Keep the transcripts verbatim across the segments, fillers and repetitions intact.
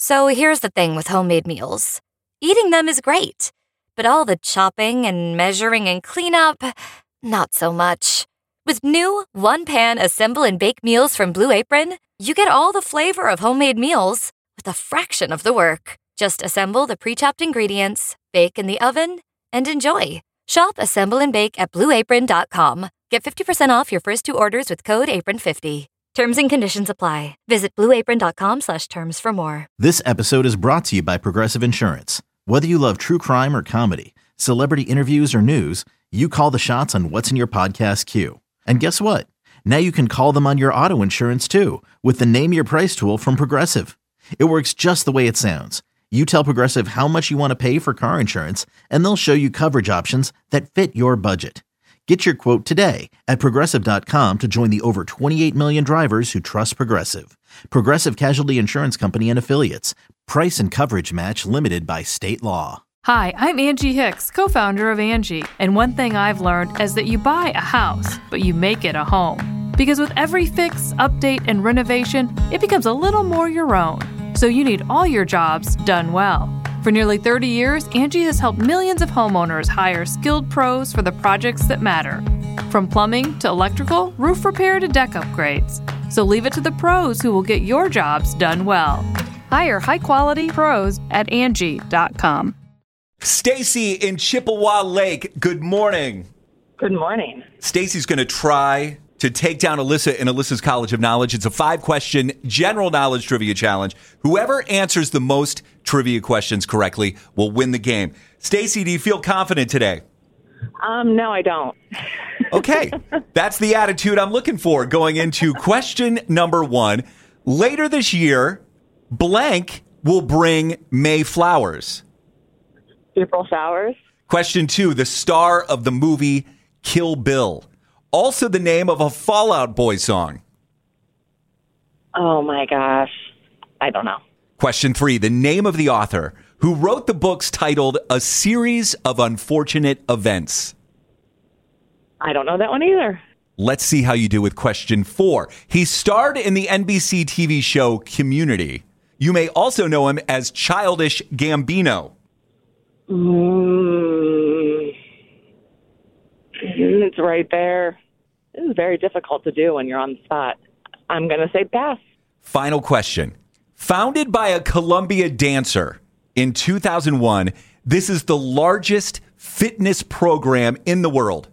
So here's the thing with homemade meals. Eating them is great, but all the chopping and measuring and cleanup, not so much. With new one-pan assemble and bake meals from Blue Apron, you get all the flavor of homemade meals with a fraction of the work. Just assemble the pre-chopped ingredients, bake in the oven, and enjoy. Shop Assemble and Bake at blue apron dot com. Get fifty percent off your first two orders with code apron fifty. Terms and conditions apply. Visit blue apron dot com slash terms for more. This episode is brought to you by Progressive Insurance. Whether you love true crime or comedy, celebrity interviews or news, you call the shots on what's in your podcast queue. And guess what? Now you can call them on your auto insurance too with the Name Your Price tool from Progressive. It works just the way it sounds. You tell Progressive how much you want to pay for car insurance, and they'll show you coverage options that fit your budget. Get your quote today at progressive dot com to join the over twenty-eight million drivers who trust Progressive. Progressive Casualty Insurance Company and Affiliates. Price and coverage match limited by state law. Hi, I'm Angie Hicks, co-founder of Angie. And one thing I've learned is that you buy a house, but you make it a home. Because with every fix, update, and renovation, it becomes a little more your own. So you need all your jobs done well. For nearly thirty years, Angie has helped millions of homeowners hire skilled pros for the projects that matter. From plumbing to electrical, roof repair to deck upgrades. So leave it to the pros who will get your jobs done well. Hire high-quality pros at Angie dot com. Stacy in Chippewa Lake, good morning. Good morning. Stacy's going to try to take down Alyssa in Alyssa's College of Knowledge. It's a five-question general knowledge trivia challenge. Whoever answers the most trivia questions correctly will win the game. Stacy, do you feel confident today? Um, no, I don't. Okay. That's the attitude I'm looking for going into question number one. Later this year, blank will bring May flowers. April showers. Question two, the star of the movie Kill Bill. Also the name of a Fall Out Boy song. Oh, my gosh. I don't know. Question three, the name of the author who wrote the books titled A Series of Unfortunate Events. I don't know that one either. Let's see how you do with question four. He starred in the N B C T V show Community. You may also know him as Childish Gambino. Mm, it's right there. This is very difficult to do when you're on the spot. I'm going to say pass. Final question. Founded by a Columbia dancer in two thousand one, this is the largest fitness program in the world.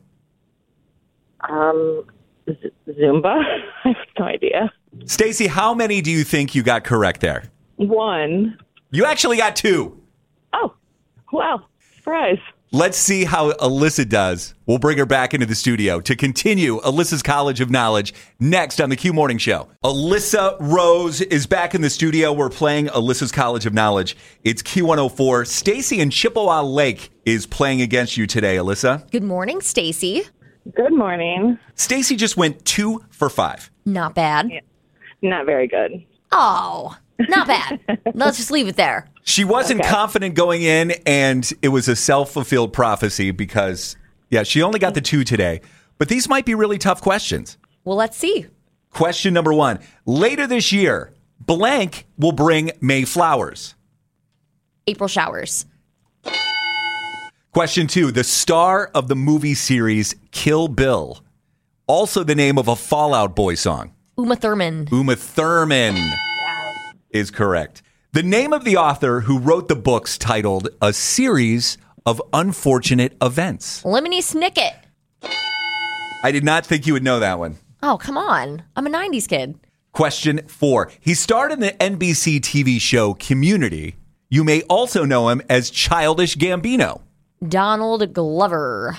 Um, Z- Zumba? I have no idea. Stacy, how many do you think you got correct there? One. You actually got two. Oh, wow. Surprise. Let's see how Alyssa does. We'll bring her back into the studio to continue Alyssa's College of Knowledge next on the Q Morning Show. Alyssa Rose is back in the studio. We're playing Alyssa's College of Knowledge. It's Q one oh four. Stacy in Chippewa Lake is playing against you today, Alyssa. Good morning, Stacy. Good morning. Stacy just went two for five. Not bad. Yeah. Not very good. Oh, not bad. Let's just leave it there. She wasn't Okay. confident going in, and it was a self-fulfilled prophecy because, yeah, she only got the two today. But these might be really tough questions. Well, let's see. Question number one. Later this year, blank will bring May flowers. April showers. Question two. The star of the movie series Kill Bill. Also the name of a Fall Out Boy song. Uma Thurman. Uma Thurman is correct. The name of the author who wrote the books titled A Series of Unfortunate Events. Lemony Snicket. I did not think you would know that one. Oh, come on. I'm a nineties kid. Question four. He starred in the N B C T V show Community. You may also know him as Childish Gambino. Donald Glover.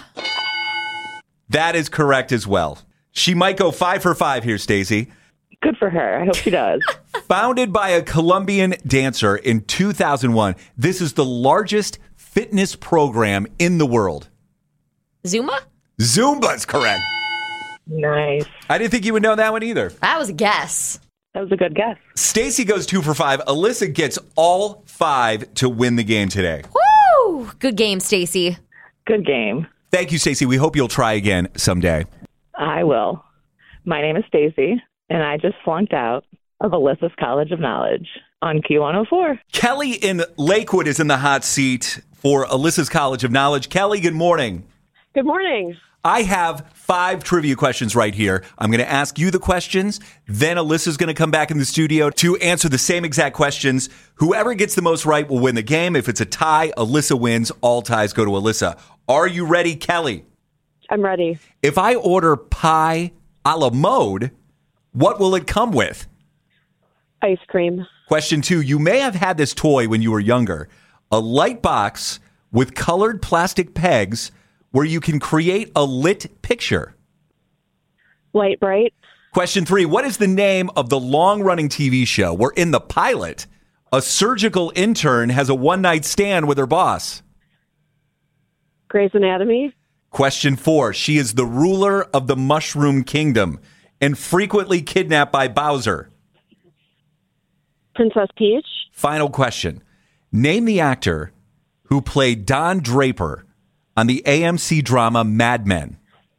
That is correct as well. She might go five for five here, Stacy. Good for her. I hope she does. Founded by a Colombian dancer in two thousand one, this is the largest fitness program in the world. Zuma? Zumba's correct. Nice. I didn't think you would know that one either. That was a guess. That was a good guess. Stacy goes two for five. Alyssa gets all five to win the game today. Woo! Good game, Stacy. Good game. Thank you, Stacy. We hope you'll try again someday. I will. My name is Stacy, and I just flunked out of Alyssa's College of Knowledge on Q one oh four. Kelly in Lakewood is in the hot seat for Alyssa's College of Knowledge. Kelly, good morning. Good morning. I have five trivia questions right here. I'm going to ask you the questions. Then Alyssa's going to come back in the studio to answer the same exact questions. Whoever gets the most right will win the game. If it's a tie, Alyssa wins. All ties go to Alyssa. Are you ready, Kelly? I'm ready. If I order pie a la mode, what will it come with? Ice cream. Question two. You may have had this toy when you were younger. A light box with colored plastic pegs where you can create a lit picture. Light bright. Question three. What is the name of the long-running T V show where in the pilot, a surgical intern has a one-night stand with her boss? Grey's Anatomy. Question four. She is the ruler of the Mushroom Kingdom and frequently kidnapped by Bowser. Princess Peach. Final question. Name the actor who played Don Draper on the A M C drama Mad Men.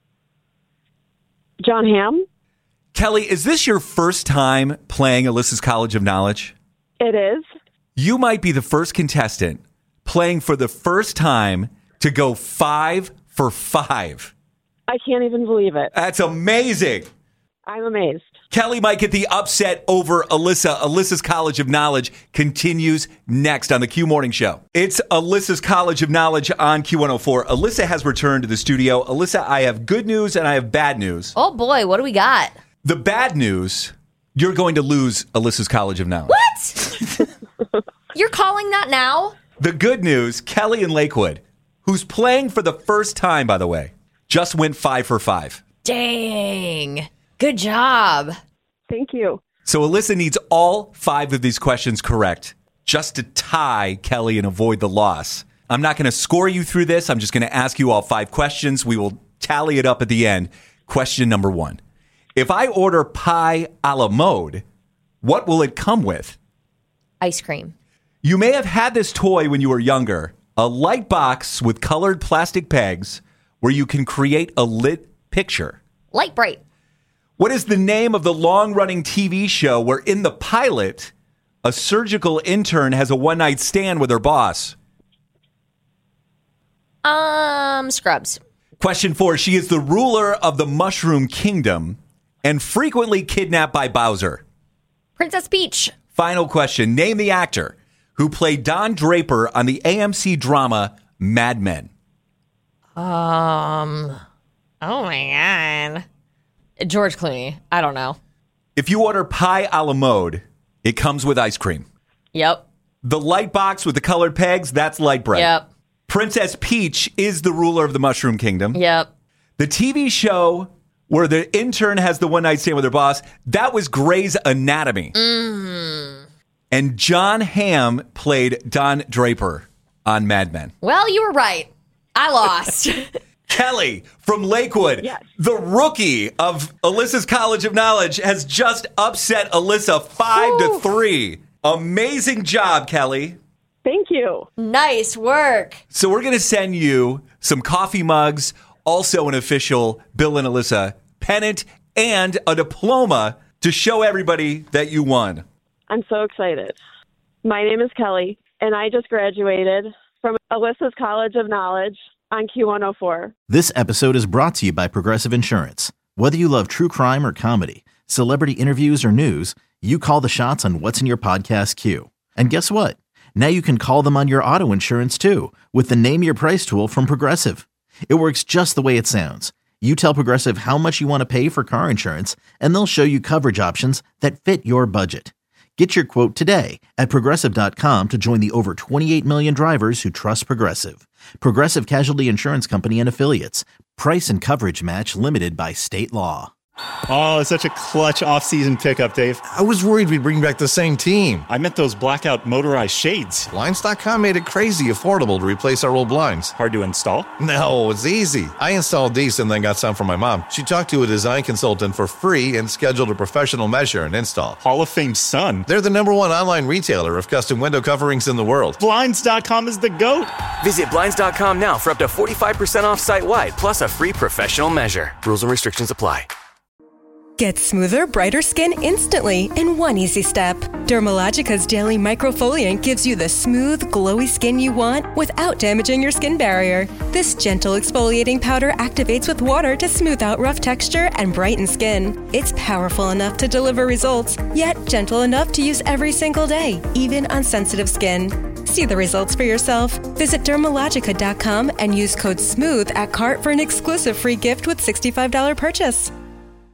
John Hamm. Kelly, is this your first time playing Alyssa's College of Knowledge? It is. You might be the first contestant playing for the first time to go five for five. I can't even believe it. That's amazing. I'm amazed. Kelly might get the upset over Alyssa. Alyssa's College of Knowledge continues next on the Q Morning Show. It's Alyssa's College of Knowledge on Q one oh four. Alyssa has returned to the studio. Alyssa, I have good news and I have bad news. Oh, boy. What do we got? The bad news, you're going to lose Alyssa's College of Knowledge. What? You're calling that now? The good news, Kelly in Lakewood, who's playing for the first time, by the way, just went five for five. Dang. Good job. Thank you. So Alyssa needs all five of these questions correct just to tie Kelly and avoid the loss. I'm not going to score you through this. I'm just going to ask you all five questions. We will tally it up at the end. Question number one. If I order pie a la mode, what will it come with? Ice cream. You may have had this toy when you were younger, a light box with colored plastic pegs where you can create a lit picture. Light bright. What is the name of the long-running T V show where in the pilot, a surgical intern has a one-night stand with her boss? Um, Scrubs. Question four. She is the ruler of the Mushroom Kingdom and frequently kidnapped by Bowser. Princess Peach. Final question. Name the actor who played Don Draper on the A M C drama Mad Men. Um, oh my God. George Clooney. I don't know. If you order pie a la mode, it comes with ice cream. Yep. The light box with the colored pegs, that's light bright. Yep. Princess Peach is the ruler of the Mushroom Kingdom. Yep. The T V show where the intern has the one night stand with her boss, that was Grey's Anatomy. Mm. And John Hamm played Don Draper on Mad Men. Well, you were right. I lost. Kelly from Lakewood, Yes. the rookie of Alyssa's College of Knowledge, has just upset Alyssa five Woo. to three. Amazing job, Kelly. Thank you. Nice work. So we're going to send you some coffee mugs, also an official Bill and Alyssa pennant, and a diploma to show everybody that you won. I'm so excited. My name is Kelly, and I just graduated from Alyssa's College of Knowledge on Q one oh four. This episode is brought to you by Progressive Insurance. Whether you love true crime or comedy, celebrity interviews or news, you call the shots on what's in your podcast queue. And guess what? Now you can call them on your auto insurance too with the Name Your Price tool from Progressive. It works just the way it sounds. You tell Progressive how much you want to pay for car insurance, and they'll show you coverage options that fit your budget. Get your quote today at Progressive dot com to join the over twenty-eight million drivers who trust Progressive. Progressive Casualty Insurance Company and Affiliates. Price and coverage match limited by state law. Oh, it's such a clutch off-season pickup, Dave. I was worried we'd bring back the same team. I meant those blackout motorized shades. Blinds dot com made it crazy affordable to replace our old blinds. Hard to install? No, it's easy. I installed these and then got some for my mom. She talked to a design consultant for free and scheduled a professional measure and install. Hall of Fame son. They're the number one online retailer of custom window coverings in the world. Blinds dot com is the GOAT. Visit Blinds dot com now for up to forty-five percent off site-wide, plus a free professional measure. Rules and restrictions apply. Get smoother, brighter skin instantly in one easy step. Dermalogica's daily microfoliant gives you the smooth, glowy skin you want without damaging your skin barrier. This gentle exfoliating powder activates with water to smooth out rough texture and brighten skin. It's powerful enough to deliver results, yet gentle enough to use every single day, even on sensitive skin. See the results for yourself. Visit dermalogica dot com and use code SMOOTH at cart for an exclusive free gift with sixty-five dollars purchase.